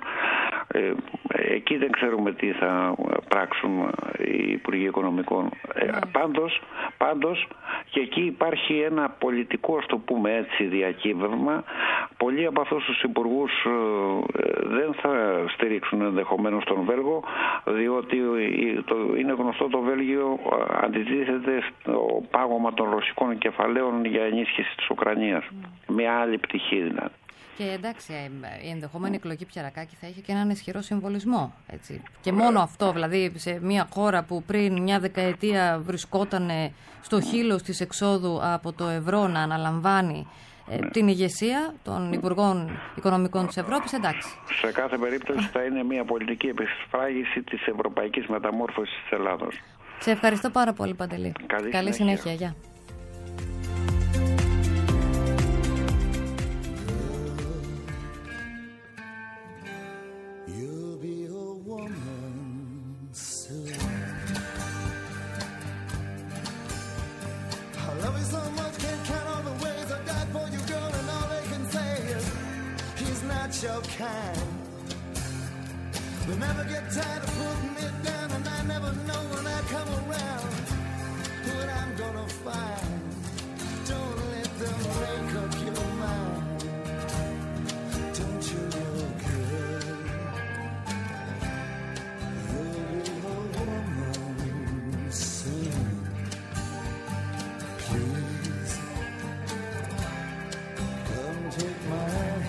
Speaker 5: Εκεί δεν ξέρουμε τι θα πράξουν οι Υπουργοί Οικονομικών. Πάντως και εκεί υπάρχει ένα πολιτικό, ας το πούμε έτσι, διακύβευμα. Πολλοί από αυτούς τους υπουργούς δεν θα στηρίξουν ενδεχομένως τον Βέλγο, διότι είναι γνωστό το Βέλγιο αντιτίθεται στο πάγωμα των ρωσικών κεφαλαίων για ενίσχυση της Ουκρανίας. Μια άλλη πτυχή δηλαδή.
Speaker 3: Και εντάξει, η ενδεχόμενη εκλογή Πυρακάκη θα είχε και έναν ισχυρό συμβολισμό. Έτσι. Και μόνο αυτό, δηλαδή σε μια χώρα που πριν μια δεκαετία βρισκόταν στο χείλος της εξόδου από το ευρώ να αναλαμβάνει την ηγεσία των Υπουργών Οικονομικών της Ευρώπης, εντάξει.
Speaker 5: Σε κάθε περίπτωση θα είναι μια πολιτική επισφράγηση της ευρωπαϊκής μεταμόρφωσης της Ελλάδος.
Speaker 3: Σε ευχαριστώ πάρα πολύ, Παντελή. Καλή συνέχεια. Γεια.
Speaker 6: Your kind. They never get tired of putting me down, and I never know when I come around what I'm gonna find. Don't let them make up your mind. Don't you know, girl, you'll be a woman soon. Please come take my hand.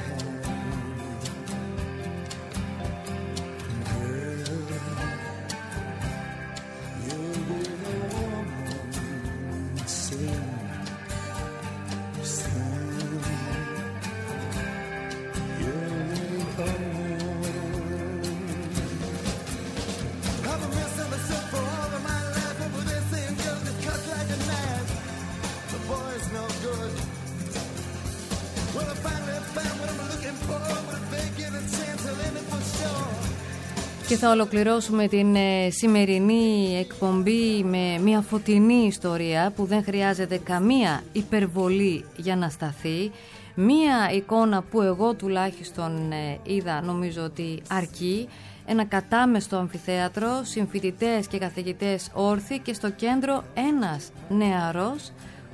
Speaker 3: Και θα ολοκληρώσουμε την σημερινή εκπομπή με μια φωτεινή ιστορία που δεν χρειάζεται καμία υπερβολή για να σταθεί. Μια εικόνα που εγώ τουλάχιστον είδα, νομίζω ότι αρκεί. Ένα κατάμεστο αμφιθέατρο, συμφοιτητές και καθηγητές όρθιοι και στο κέντρο ένας νεαρός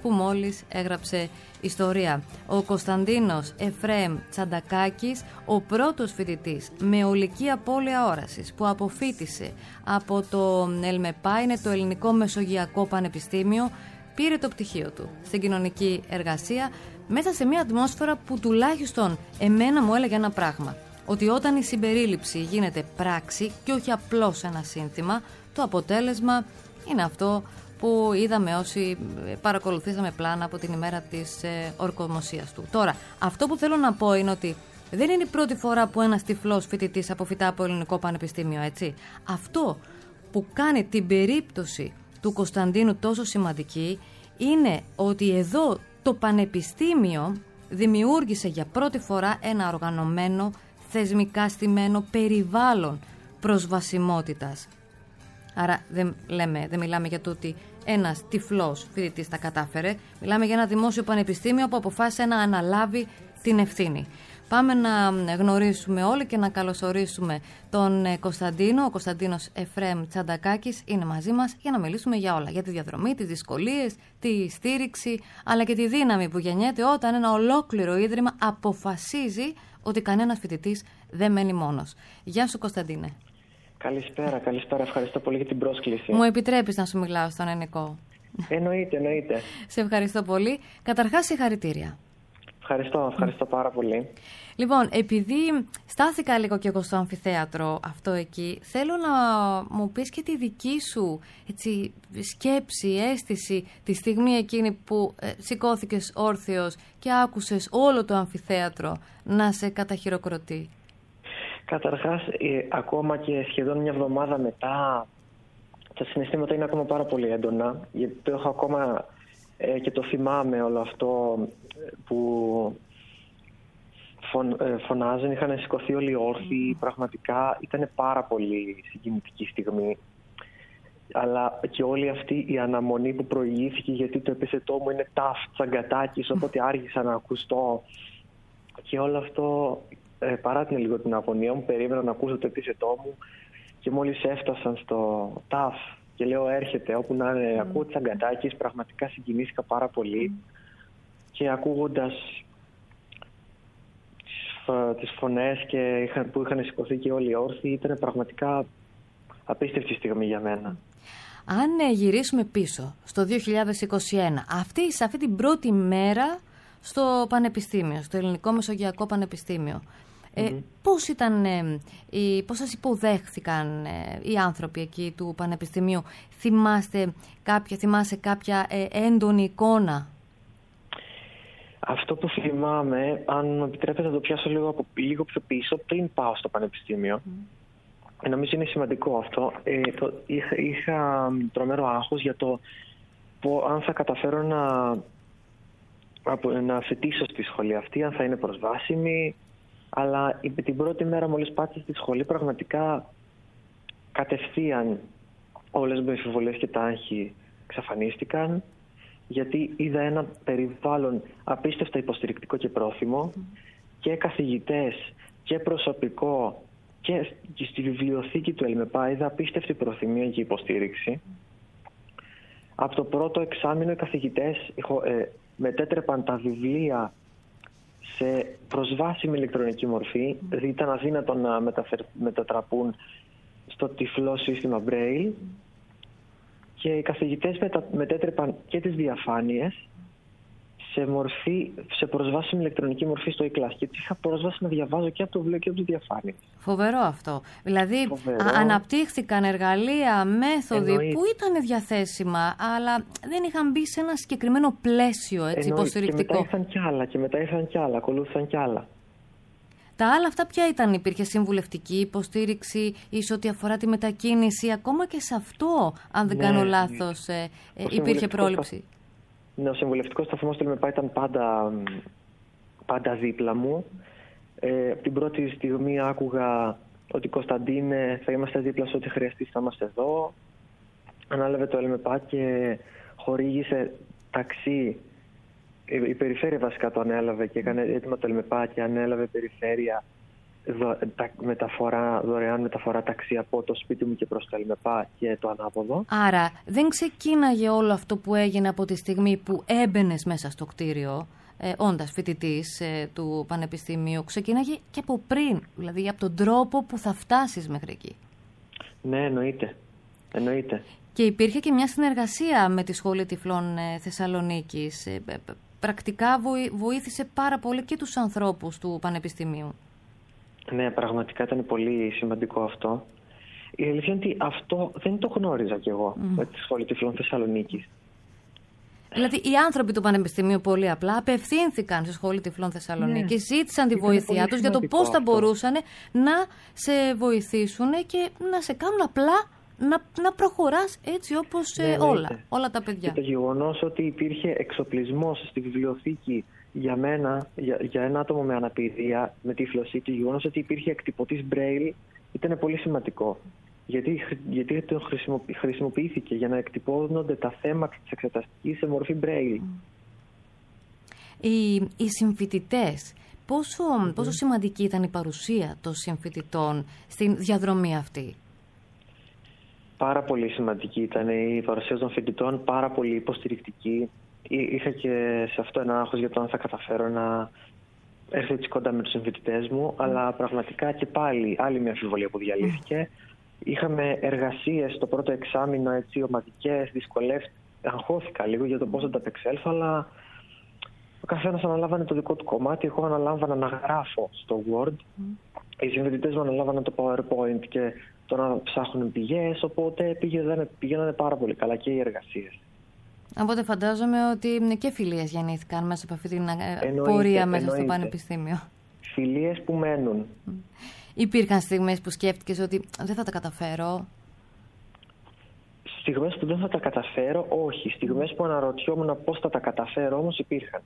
Speaker 3: που μόλις έγραψε ιστορία. Ο Κωνσταντίνος Εφραίμ Τσαντακάκης, ο πρώτος φοιτητής με ολική απώλεια όρασης που αποφοίτησε από το ΕΛΜΕΠΑ, είναι το Ελληνικό Μεσογειακό Πανεπιστήμιο, πήρε το πτυχίο του στην κοινωνική εργασία μέσα σε μια ατμόσφαιρα που τουλάχιστον εμένα μου έλεγε ένα πράγμα. Ότι όταν η συμπερίληψη γίνεται πράξη και όχι απλώς ένα σύνθημα, το αποτέλεσμα είναι αυτό που είδαμε όσοι παρακολουθήσαμε πλάνα από την ημέρα της ορκομοσίας του. Τώρα, αυτό που θέλω να πω είναι ότι δεν είναι η πρώτη φορά που ένας τυφλός φοιτητής αποφυτά από Ελληνικό Πανεπιστήμιο, έτσι. Αυτό που κάνει την περίπτωση του Κωνσταντίνου τόσο σημαντική είναι ότι εδώ το Πανεπιστήμιο δημιούργησε για πρώτη φορά ένα οργανωμένο, θεσμικά στημένο περιβάλλον προσβασιμότητας. Άρα δεν μιλάμε για το ότι ένας τυφλός φοιτητής τα κατάφερε, μιλάμε για ένα δημόσιο πανεπιστήμιο που αποφάσισε να αναλάβει την ευθύνη. Πάμε να γνωρίσουμε όλοι και να καλωσορίσουμε τον Κωνσταντίνο. Ο Κωνσταντίνος Εφραίμ Τσαντακάκης είναι μαζί μας για να μιλήσουμε για όλα. Για τη διαδρομή, τις δυσκολίες, τη στήριξη, αλλά και τη δύναμη που γεννιέται όταν ένα ολόκληρο ίδρυμα αποφασίζει ότι κανένας φοιτητής δεν μένει μόνος. Γεια σου, Κωνσταντίνε.
Speaker 7: Καλησπέρα. Ευχαριστώ πολύ για την πρόσκληση.
Speaker 3: Μου επιτρέπεις να σου μιλάω στον ελληνικό?
Speaker 7: Εννοείται.
Speaker 3: Σε ευχαριστώ πολύ. Καταρχάς, συγχαρητήρια.
Speaker 7: Ευχαριστώ πάρα πολύ.
Speaker 3: Λοιπόν, επειδή στάθηκα λίγο και εγώ στο αμφιθέατρο αυτό εκεί, θέλω να μου πεις και τη δική σου σκέψη, αίσθηση τη στιγμή εκείνη που σηκώθηκες όρθιος και άκουσες όλο το αμφιθέατρο να σε καταχειροκροτεί.
Speaker 7: Καταρχάς, ακόμα και σχεδόν μια εβδομάδα μετά, τα συναισθήματα είναι ακόμα πάρα πολύ έντονα, γιατί το έχω ακόμα και το θυμάμαι όλο αυτό που φωνάζουν, είχαν σηκωθεί όλοι όρθιοι, πραγματικά ήταν πάρα πολύ συγκινητική στιγμή. Αλλά και όλη αυτή η αναμονή που προηγήθηκε, γιατί το επίθετό μου είναι Ταφ Τσαγκατάκης, οπότε άργησα να ακουστώ. Και όλο αυτό παράτηνε λίγο την αγωνία μου, περίμενα να ακούσω το επίθετό μου και μόλις έφτασαν στο Ταφ και λέω έρχεται, όπου να είναι, ακούω Τσαγκατάκης, πραγματικά συγκινήθηκα πάρα πολύ και ακούγοντας τις φωνές που είχαν σηκωθεί και όλοι οι όρθιοι, ήταν πραγματικά απίστευτη στιγμή για μένα.
Speaker 3: Αν γυρίσουμε πίσω στο 2021, σε αυτή την πρώτη μέρα στο Πανεπιστήμιο, στο Ελληνικό Μεσογειακό Πανεπιστήμιο, πώς σας υποδέχθηκαν οι άνθρωποι εκεί του Πανεπιστημίου? Θυμάσαι κάποια έντονη εικόνα?
Speaker 7: Αυτό που θυμάμαι, αν μου επιτρέπετε να το πιάσω λίγο πιο πίσω, πριν πάω στο Πανεπιστήμιο, νομίζω είναι σημαντικό αυτό. Είχα τρομερό άγχος για το αν θα καταφέρω να φοιτήσω στη σχολή αυτή, αν θα είναι προσβάσιμη. Αλλά την πρώτη μέρα μόλις πάτησα στη σχολή, πραγματικά κατευθείαν όλες μου οι αμφιβολίες και τα άγχη εξαφανίστηκαν, γιατί είδα ένα περιβάλλον απίστευτα υποστηρικτικό και πρόθυμο, και καθηγητές και προσωπικό, και στη βιβλιοθήκη του ΕΛΜΕΠΑ είδα απίστευτη προθυμία και υποστήριξη. Από το πρώτο εξάμηνο οι καθηγητές μετέτρεπαν τα βιβλία σε προσβάσιμη ηλεκτρονική μορφή, δηλαδή ήταν αδύνατο να μετατραπούν στο τυφλό σύστημα Braille, και οι καθηγητές μετέτρεπαν και τις διαφάνειες σε προσβάσιμη ηλεκτρονική μορφή στο e-class, και είχα πρόσβαση να διαβάζω και από το βιβλίο και από τις διαφάνειες.
Speaker 3: Φοβερό αυτό. Δηλαδή αναπτύχθηκαν εργαλεία, μέθοδοι που ήταν διαθέσιμα, αλλά δεν είχαν μπει σε ένα συγκεκριμένο πλαίσιο υποστηρικτικό.
Speaker 7: Και μετά ήρθαν κι άλλα, ακολούθησαν κι άλλα.
Speaker 3: Τα άλλα αυτά ποια ήταν? Υπήρχε συμβουλευτική υποστήριξη ή σε ό,τι αφορά τη μετακίνηση? Ακόμα και σε αυτό, αν δεν κάνω λάθος, υπήρχε πρόληψη.
Speaker 7: Ναι, ο συμβουλευτικός σταθμός του ΕΛΜΕΠΑ ήταν πάντα δίπλα μου. Από την πρώτη στιγμή άκουγα ότι Κωνσταντίνε, θα είμαστε δίπλα σε ό,τι χρειαστεί, θα είμαστε εδώ. Ανάλαβε το ΕΛΜΕΠΑ και χορήγησε ταξί. Η περιφέρεια βασικά το ανέλαβε και έκανε έτοιμα το ΕΛΜΕΠΑ και ανέλαβε περιφέρεια δωρεάν μεταφορά ταξί από το σπίτι μου και προς το ΕΛΜΕΠΑ και το ανάποδο.
Speaker 3: Άρα δεν ξεκίναγε όλο αυτό που έγινε από τη στιγμή που έμπαινες μέσα στο κτίριο, όντας φοιτητής του Πανεπιστημίου, ξεκίναγε και από πριν, δηλαδή από τον τρόπο που θα φτάσεις μέχρι εκεί.
Speaker 7: Ναι, εννοείται.
Speaker 3: Και υπήρχε και μια συνεργασία με τη Σχολή Τυφλών Θεσσαλονίκης. Πρακτικά βοήθησε πάρα πολύ και τους ανθρώπους του Πανεπιστημίου. Ναι,
Speaker 7: πραγματικά ήταν πολύ σημαντικό αυτό. Η αλήθεια είναι ότι αυτό δεν το γνώριζα κι εγώ με τη Σχολή Τυφλών Θεσσαλονίκης.
Speaker 3: Δηλαδή οι άνθρωποι του Πανεπιστημίου πολύ απλά απευθύνθηκαν στη Σχολή Τυφλών Θεσσαλονίκης, ζήτησαν τη βοήθειά τους για το πώς θα μπορούσαν να σε βοηθήσουν και να σε κάνουν απλά να προχωράς έτσι όπως όλα τα παιδιά.
Speaker 7: Και το γεγονός ότι υπήρχε εξοπλισμός στη βιβλιοθήκη για μένα, για ένα άτομο με αναπηρία, με τύφλωση, το γεγονός ότι υπήρχε εκτυπωτής Braille ήταν πολύ σημαντικό. Γιατί το χρησιμοποιήθηκε για να εκτυπώνονται τα θέματα της εξεταστικής σε μορφή Braille.
Speaker 3: Οι συμφοιτητές, πόσο σημαντική ήταν η παρουσία των συμφοιτητών στην διαδρομή αυτή?
Speaker 7: Πάρα πολύ σημαντική ήταν η παρουσία των φοιτητών, πάρα πολύ υποστηρικτική. Είχα και σε αυτό ένα άγχος για το αν θα καταφέρω να έρθω έτσι κοντά με τους συμφοιτητές μου, αλλά πραγματικά και πάλι άλλη μια αμφιβολία που διαλύθηκε. Είχαμε εργασίες το πρώτο εξάμηνο, έτσι, ομαδικές, αγχώθηκα λίγο για το πώς θα τα απεξέλθω, αλλά ο καθένας αναλάβανε το δικό του κομμάτι. Εγώ αναλάμβανα να γράφω στο Word, οι συμφοιτητές μου αναλάβανε το PowerPoint και το να ψάχνουν πηγές, οπότε πηγαίνανε πάρα πολύ καλά και οι εργασίες.
Speaker 3: Οπότε φαντάζομαι ότι και φιλίες γεννήθηκαν μέσα από αυτή την πορεία μέσα στο Πανεπιστήμιο.
Speaker 7: Φιλίες που μένουν.
Speaker 3: Υπήρχαν στιγμές που σκέφτηκες ότι δεν θα τα καταφέρω?
Speaker 7: Στιγμές που δεν θα τα καταφέρω, όχι. Στιγμές που αναρωτιόμουν πώς θα τα καταφέρω, όμως υπήρχαν.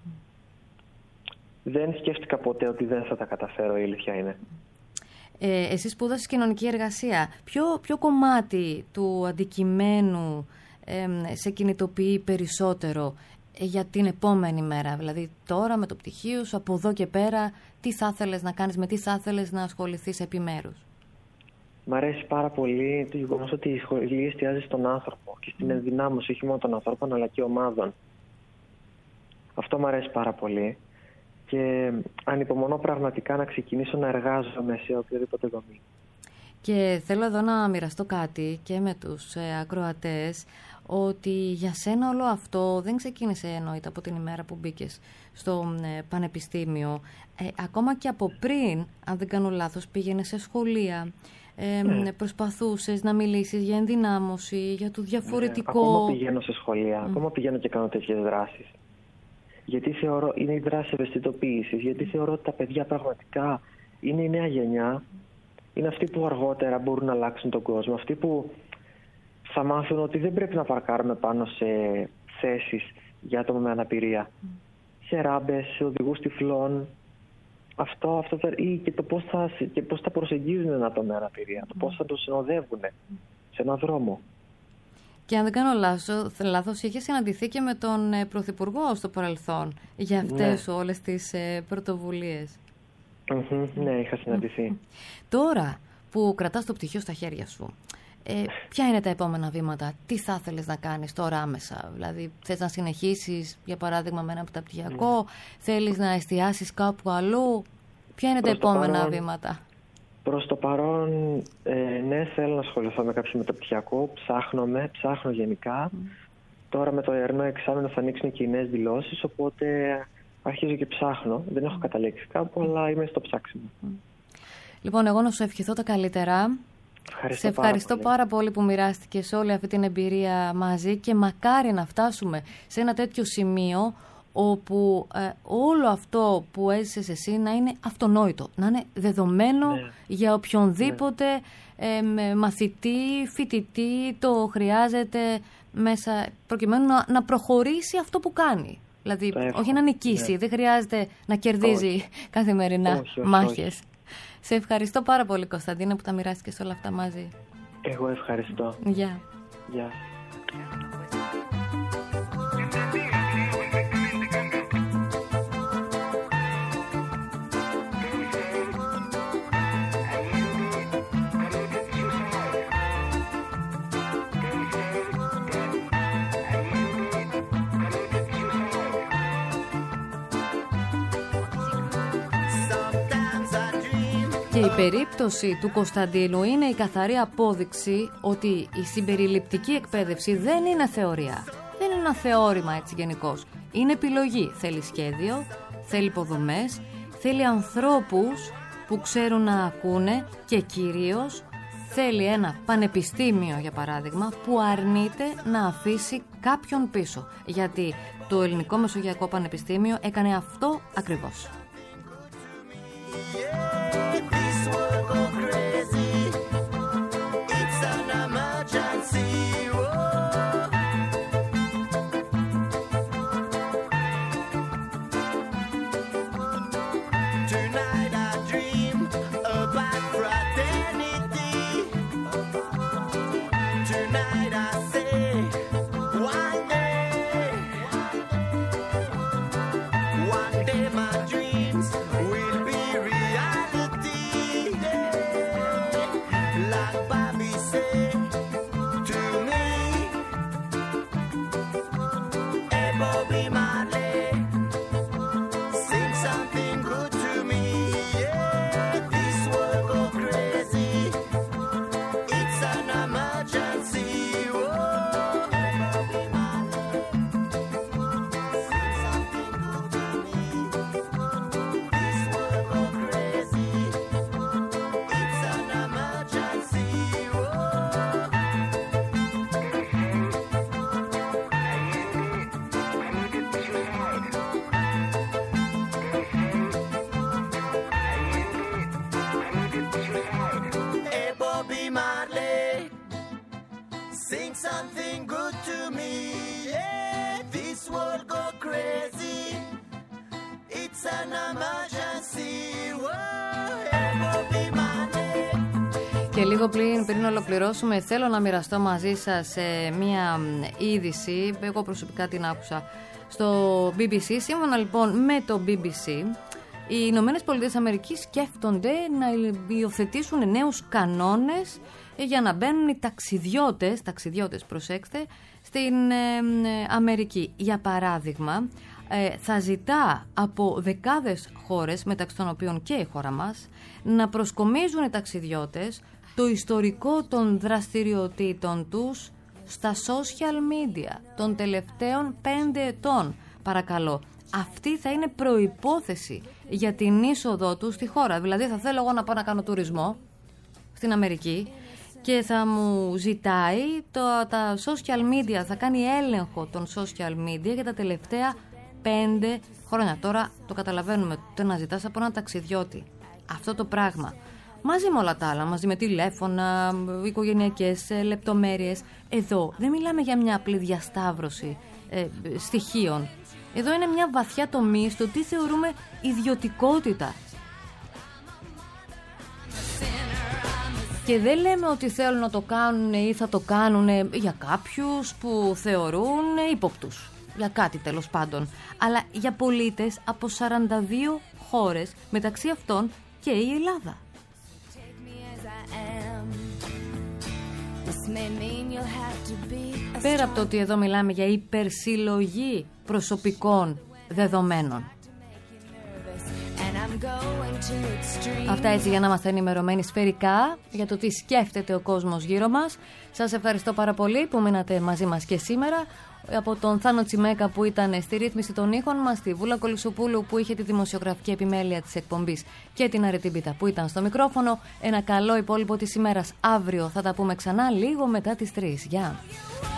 Speaker 7: Δεν σκέφτηκα ποτέ ότι δεν θα τα καταφέρω, η αλήθεια είναι.
Speaker 3: Εσύ σπούδασες κοινωνική εργασία. Ποιο κομμάτι του αντικειμένου σε κινητοποιεί περισσότερο για την επόμενη μέρα? Δηλαδή τώρα με το πτυχίο σου, από εδώ και πέρα, τι θα ήθελες να κάνεις, με τι θα ήθελες να ασχοληθείς επιμέρους?
Speaker 7: Μ' αρέσει πάρα πολύ το γεγονός ότι η σχολή εστιάζει στον άνθρωπο και στην ενδυνάμωση όχι μόνο των ανθρώπων αλλά και ομάδων. Αυτό μ' αρέσει πάρα πολύ και ανυπομονώ πραγματικά να ξεκινήσω να εργάζομαι σε οποιοδήποτε δομή.
Speaker 3: Και θέλω εδώ να μοιραστώ κάτι και με τους ακροατές, ότι για σένα όλο αυτό δεν ξεκίνησε εννοείται από την ημέρα που μπήκες στο πανεπιστήμιο. Ακόμα και από πριν, αν δεν κάνω λάθος, πήγαινες σε σχολεία, προσπαθούσες να μιλήσεις για ενδυνάμωση, για το διαφορετικό.
Speaker 7: Ακόμα πηγαίνω σε σχολεία, ακόμα πηγαίνω και κάνω τέτοιες δράσεις. Γιατί θεωρώ, είναι η δράση ευαισθητοποίησης, γιατί θεωρώ ότι τα παιδιά πραγματικά είναι η νέα γενιά, είναι αυτοί που αργότερα μπορούν να αλλάξουν τον κόσμο, αυτοί που θα μάθουν ότι δεν πρέπει να παρκάρουμε πάνω σε θέσεις για άτομα με αναπηρία, σε ράμπες, σε οδηγούς τυφλών, ή και πώς θα προσεγγίζουν ένα άτομο με αναπηρία, το πώς θα το συνοδεύουν σε έναν δρόμο.
Speaker 3: Και αν δεν κάνω λάθος, είχε συναντηθεί και με τον Πρωθυπουργό στο παρελθόν για αυτές όλες τις πρωτοβουλίες.
Speaker 7: Ναι, είχα συναντηθεί.
Speaker 3: Τώρα που κρατάς το πτυχίο στα χέρια σου, ποια είναι τα επόμενα βήματα, τι θα ήθελες να κάνεις τώρα άμεσα? Δηλαδή θες να συνεχίσεις για παράδειγμα με ένα μεταπτυχιακό, θέλεις να εστιάσεις κάπου αλλού? Ποια είναι τα επόμενα βήματα?
Speaker 7: Προς το παρόν, ναι, θέλω να ασχοληθώ με κάποιο μεταπτυχιακό, ψάχνω γενικά. Τώρα με το ιερνό εξάμηνο θα ανοίξουν και οι νέες δηλώσεις, οπότε αρχίζω και ψάχνω. Δεν έχω καταλήξει κάπου, αλλά είμαι στο ψάξιμο.
Speaker 3: Λοιπόν, εγώ να σου ευχηθώ τα καλύτερα. Σε ευχαριστώ πάρα πολύ που μοιράστηκες όλη αυτή την εμπειρία μαζί και μακάρι να φτάσουμε σε ένα τέτοιο σημείο όπου όλο αυτό που έζησες εσύ να είναι αυτονόητο, να είναι δεδομένο για οποιονδήποτε μαθητή, φοιτητή το χρειάζεται μέσα, προκειμένου να προχωρήσει αυτό που κάνει. Δηλαδή, όχι να νικήσει, δεν χρειάζεται να κερδίζει καθημερινά μάχες. Σε ευχαριστώ πάρα πολύ, Κωνσταντίνα, που τα μοιράστηκες όλα αυτά μαζί.
Speaker 7: Εγώ ευχαριστώ.
Speaker 3: Γεια.
Speaker 7: Γεια.
Speaker 3: Και η περίπτωση του Κωνσταντίνου είναι η καθαρή απόδειξη ότι η συμπεριληπτική εκπαίδευση δεν είναι θεωρία. Δεν είναι ένα θεώρημα έτσι γενικώς. Είναι επιλογή. Θέλει σχέδιο, θέλει υποδομές, θέλει ανθρώπους που ξέρουν να ακούνε και κυρίως θέλει ένα πανεπιστήμιο, για παράδειγμα, που αρνείται να αφήσει κάποιον πίσω. Γιατί το Ελληνικό Μεσογειακό Πανεπιστήμιο έκανε αυτό ακριβώς. Και λίγο πριν ολοκληρώσουμε, θέλω να μοιραστώ μαζί σας μία είδηση. Εγώ προσωπικά την άκουσα στο BBC. Σύμφωνα λοιπόν με το BBC, οι Ηνωμένες Πολιτείες Αμερικής σκέφτονται να υιοθετήσουν νέους κανόνες για να μπαίνουν οι ταξιδιώτες, προσέξτε, στην Αμερική. Για παράδειγμα, θα ζητά από δεκάδες χώρες, μεταξύ των οποίων και η χώρα μας, να προσκομίζουν οι ταξιδιώτες το ιστορικό των δραστηριοτήτων τους στα social media των τελευταίων 5 ετών. Παρακαλώ, αυτή θα είναι προϋπόθεση για την είσοδό τους στη χώρα. Δηλαδή θα θέλω εγώ να πάω να κάνω τουρισμό στην Αμερική και θα μου ζητάει τα social media, θα κάνει έλεγχο των social media για τα τελευταία 5 χρόνια. Τώρα το καταλαβαίνουμε, το να ζητάς από έναν ταξιδιώτη αυτό το πράγμα, μαζί με όλα τα άλλα, μαζί με τηλέφωνα, οικογενειακές λεπτομέρειες. Εδώ δεν μιλάμε για μια απλή διασταύρωση στοιχείων. Εδώ είναι μια βαθιά τομή στο τι θεωρούμε ιδιωτικότητα. Και δεν λέμε ότι θέλουν να το κάνουν ή θα το κάνουν για κάποιους που θεωρούν ύποπτους. Για κάτι τέλος πάντων. Αλλά για πολίτες από 42 χώρες, μεταξύ αυτών και η Ελλάδα. Πέρα από το ότι εδώ μιλάμε για υπερσυλλογή προσωπικών δεδομένων. Αυτά έτσι για να είμαστε ενημερωμένοι σφαιρικά για το τι σκέφτεται ο κόσμος γύρω μας. Σας ευχαριστώ πάρα πολύ που μείνατε μαζί μας και σήμερα. Από τον Θάνο Τσιμέκα που ήταν στη ρύθμιση των ήχων μας, τη Βούλα Κολυσοπούλου που είχε τη δημοσιογραφική επιμέλεια της εκπομπής και την Αρετή Μπίτα που ήταν στο μικρόφωνο. Ένα καλό υπόλοιπο της ημέρας. Αύριο θα τα πούμε ξανά λίγο μετά τις 3. Γεια!